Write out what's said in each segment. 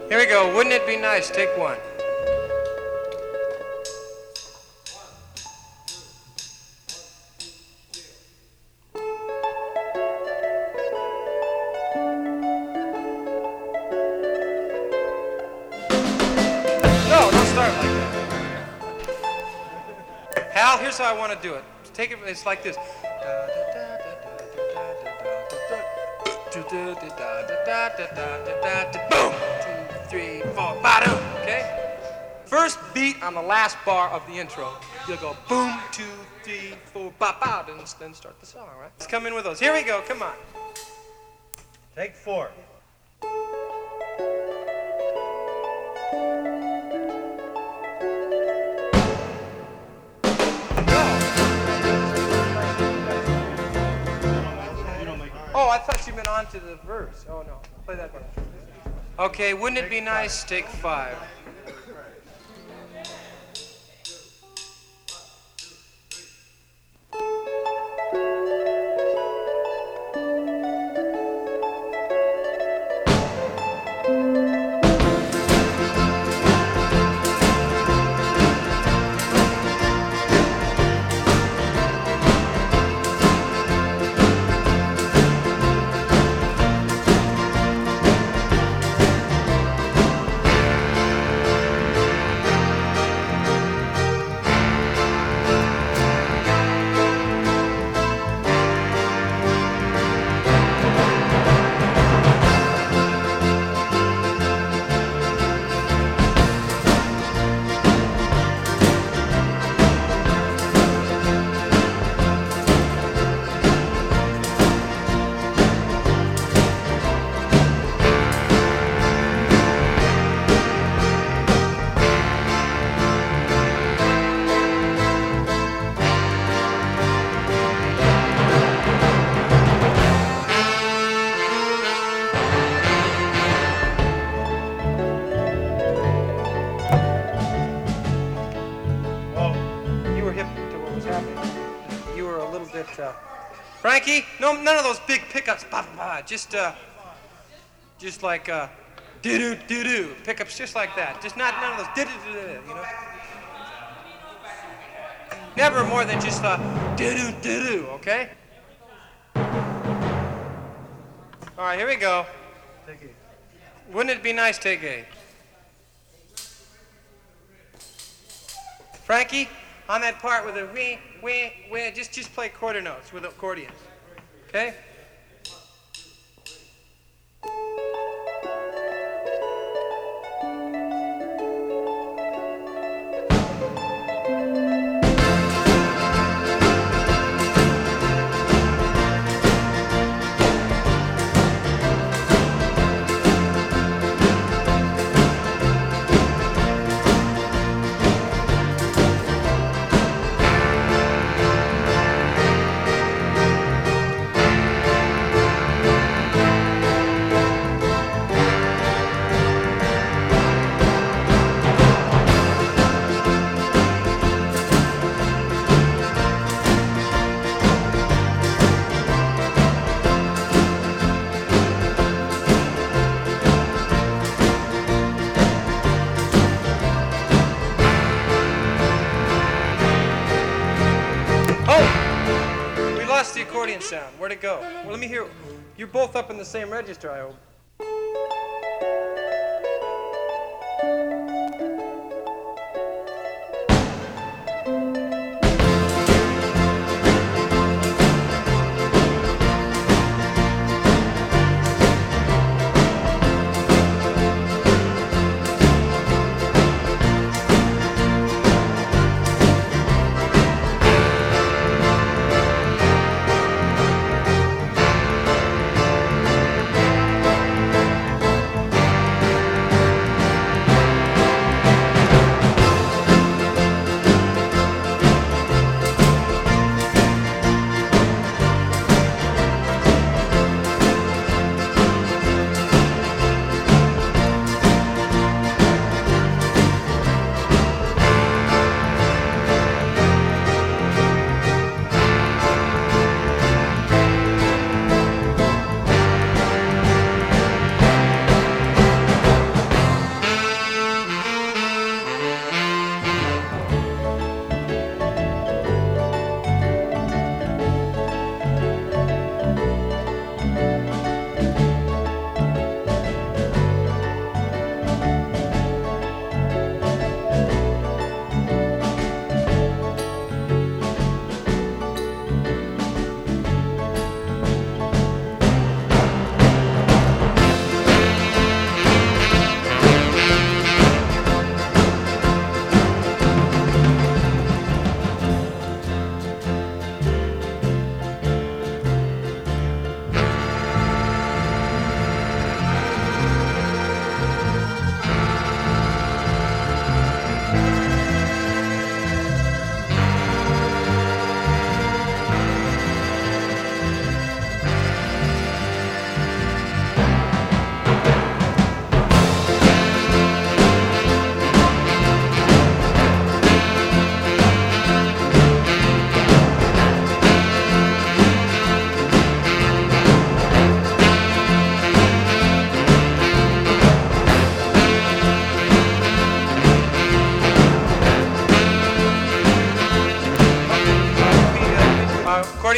Here we go. Wouldn't it be nice? Take one. No, don't start like that. Hal, here's how I want to do it. Take it. It's like this. Boom! 2, 3, 4, ba-dum. Okay? First beat on the last bar of the intro. You'll go boom, 2, 3, 4, ba-ba, then start the song, right? Let's come in with those. Here we go. Come on. Take 4. Oh, I thought you meant on to the verse. Oh, no. Play that part. Okay, wouldn't it be nice? Take 5. Frankie, no, none of those big pickups. Just like doo doo doo pickups, just like that. Just none of those doo doo doo. You know. Never more than just doo doo doo doo. Okay. All right, here we go. Take 8. Wouldn't it be nice? Take 8. Frankie, on that part with a wee, just play quarter notes with accordions. Okay? The accordion sound. Where'd it go? Well, let me hear. You're both up in the same register, I hope.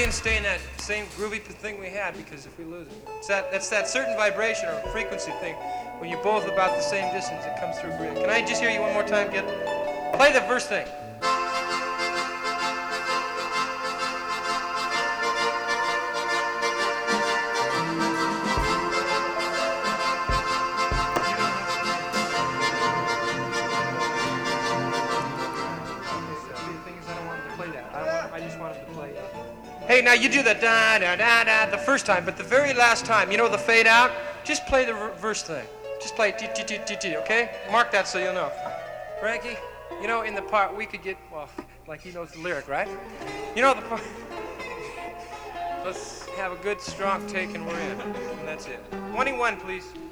can stay in that same groovy thing we had, because if we lose it, that's that certain vibration or frequency thing when you're both about the same distance. It comes through great. Can I just hear you one more time? Play the verse thing. Hey, now you do the da da da da the first time, but the very last time, you know the fade out? Just play the verse thing. Just play t t t t t, okay? Mark that so you'll know. Frankie, you know in the part we could get, well, like he knows the lyric, right? You know the part. Let's have a good strong take and we're in. And that's it. 21, please.